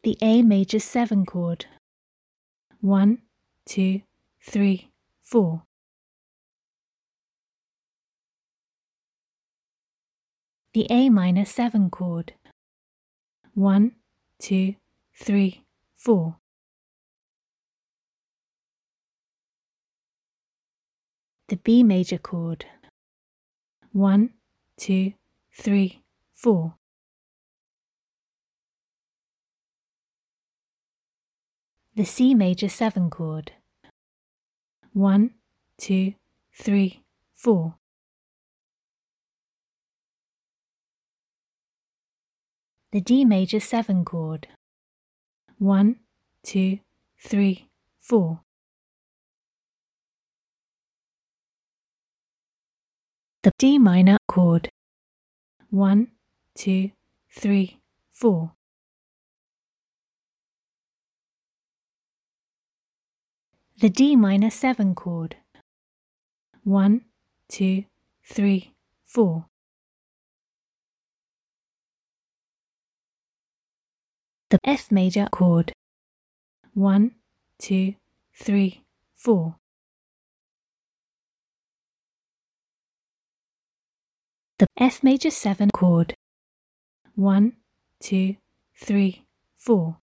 The A major 7 chord. 1, 2, 3, 4. The A minor 7 chord. 1, 2, 3, 4. The B major chord. 1, 2, 3, 4. The C major 7 chord. 1, 2, 3, 4. The D major 7 chord. 1, 2, 3, 4. The D minor chord. 1, 2, 3, 4. The D minor 7 chord. 1, 2, 3, 4. The F major chord. 1, 2, 3, 4. The F major 7 chord. 1, 2, 3, 4.